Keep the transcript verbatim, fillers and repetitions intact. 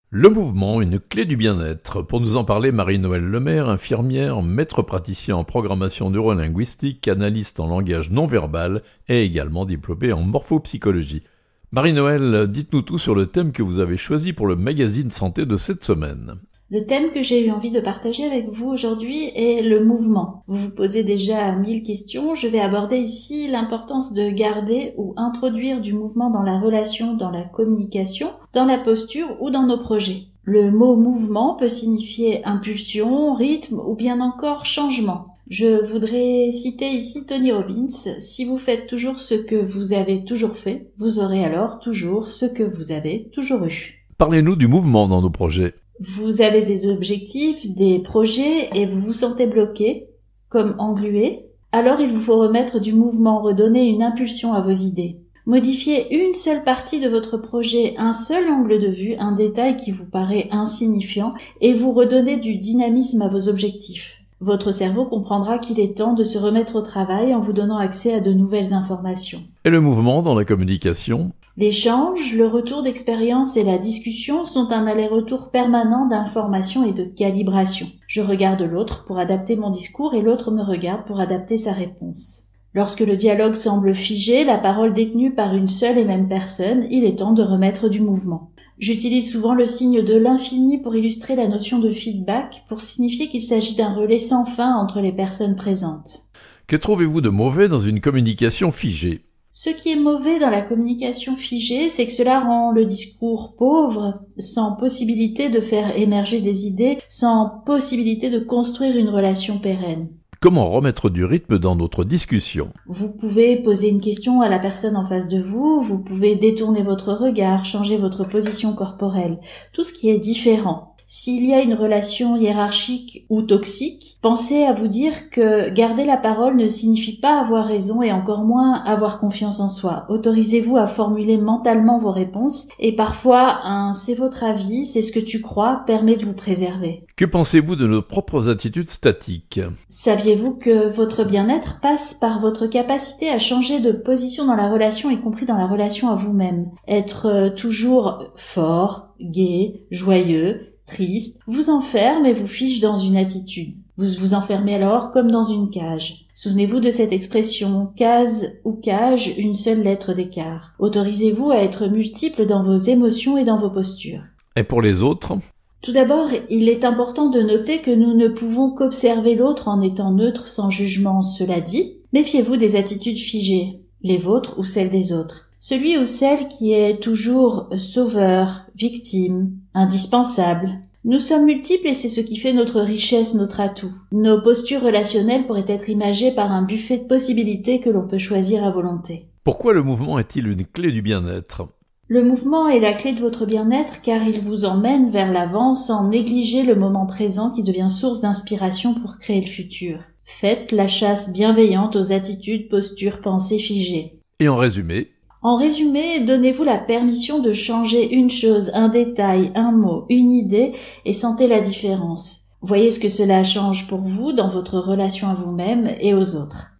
Le mouvement, une clé du bien-être. Pour nous en parler, Marie-Noëlle Lemaire, infirmière, maître praticien en programmation neurolinguistique, analyste en langage non verbal et également diplômée en morphopsychologie. Marie-Noëlle, dites-nous tout sur le thème que vous avez choisi pour le magazine santé de cette semaine. Le thème que j'ai eu envie de partager avec vous aujourd'hui est le mouvement. Vous vous posez déjà mille questions. Je vais aborder ici l'importance de garder ou introduire du mouvement dans la relation, dans la communication, dans la posture ou dans nos projets. Le mot mouvement peut signifier impulsion, rythme ou bien encore changement. Je voudrais citer ici Tony Robbins. Si vous faites toujours ce que vous avez toujours fait, vous aurez alors toujours ce que vous avez toujours eu. Parlez-nous du mouvement dans nos projets. Vous avez des objectifs, des projets et vous vous sentez bloqué, comme englué. Alors il vous faut remettre du mouvement, redonner une impulsion à vos idées. Modifiez une seule partie de votre projet, un seul angle de vue, un détail qui vous paraît insignifiant et vous redonnez du dynamisme à vos objectifs. Votre cerveau comprendra qu'il est temps de se remettre au travail en vous donnant accès à de nouvelles informations. Et le mouvement dans la communication ? L'échange, le retour d'expérience et la discussion sont un aller-retour permanent d'information et de calibration. Je regarde l'autre pour adapter mon discours et l'autre me regarde pour adapter sa réponse. Lorsque le dialogue semble figé, la parole détenue par une seule et même personne, il est temps de remettre du mouvement. J'utilise souvent le signe de l'infini pour illustrer la notion de feedback, pour signifier qu'il s'agit d'un relais sans fin entre les personnes présentes. Que trouvez-vous de mauvais dans une communication figée ? Ce qui est mauvais dans la communication figée, c'est que cela rend le discours pauvre, sans possibilité de faire émerger des idées, sans possibilité de construire une relation pérenne. Comment remettre du rythme dans notre discussion ? Vous pouvez poser une question à la personne en face de vous, vous pouvez détourner votre regard, changer votre position corporelle, tout ce qui est différent. S'il y a une relation hiérarchique ou toxique, pensez à vous dire que garder la parole ne signifie pas avoir raison et encore moins avoir confiance en soi. Autorisez-vous à formuler mentalement vos réponses et parfois un « c'est votre avis, c'est ce que tu crois » permet de vous préserver. Que pensez-vous de nos propres attitudes statiques ? Saviez-vous que votre bien-être passe par votre capacité à changer de position dans la relation, y compris dans la relation à vous-même ? Être toujours fort, gai, joyeux, triste, vous enferme et vous fige dans une attitude. Vous vous enfermez alors comme dans une cage. Souvenez-vous de cette expression, case ou cage, une seule lettre d'écart. Autorisez-vous à être multiple dans vos émotions et dans vos postures. Et pour les autres ? Tout d'abord, il est important de noter que nous ne pouvons qu'observer l'autre en étant neutre sans jugement. Cela dit, méfiez-vous des attitudes figées, les vôtres ou celles des autres. Celui ou celle qui est toujours sauveur, victime, indispensable. Nous sommes multiples et c'est ce qui fait notre richesse, notre atout. Nos postures relationnelles pourraient être imagées par un buffet de possibilités que l'on peut choisir à volonté. Pourquoi le mouvement est-il une clé du bien-être ? Le mouvement est la clé de votre bien-être car il vous emmène vers l'avant sans négliger le moment présent qui devient source d'inspiration pour créer le futur. Faites la chasse bienveillante aux attitudes, postures, pensées figées. Et en résumé ? En résumé, donnez-vous la permission de changer une chose, un détail, un mot, une idée et sentez la différence. Voyez ce que cela change pour vous dans votre relation à vous-même et aux autres.